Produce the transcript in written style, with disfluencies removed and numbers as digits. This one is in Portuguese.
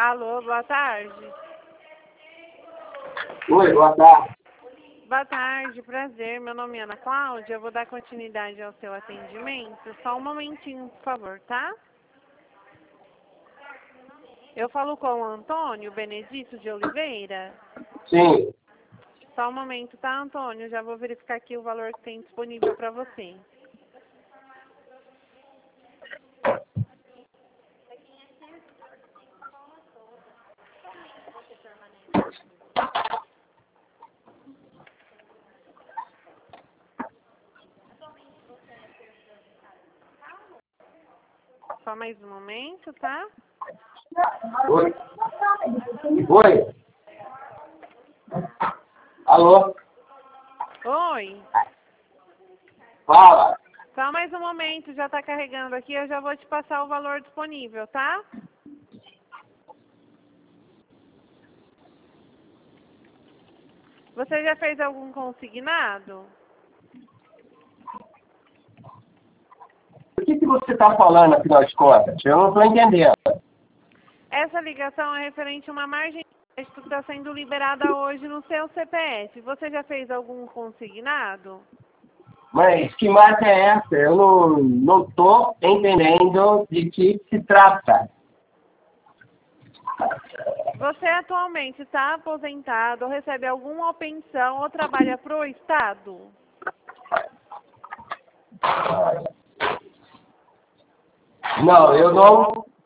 Alô, boa tarde. Oi, boa tarde. Boa tarde, prazer. Meu nome é Ana Cláudia. Eu vou dar continuidade ao seu atendimento. Só um momentinho, por favor, tá? Eu falo com o Antônio Benedito de Oliveira. Sim. Só um momento, tá, Antônio? Já vou verificar aqui o valor que tem disponível para você. Só mais um momento, tá? Oi. Oi. Alô? Oi. Fala. Só mais um momento, já tá carregando aqui. Eu já vou te passar o valor disponível, tá? Você já fez algum consignado? O que você está falando, afinal de contas? Eu não estou entendendo. Essa ligação é referente a uma margem de crédito que está sendo liberada hoje no seu CPF. Você já fez algum consignado? Mas que marca é essa? Eu não estou entendendo de que se trata. Você atualmente está aposentado, ou recebe alguma pensão ou trabalha para o Estado? Não, eu não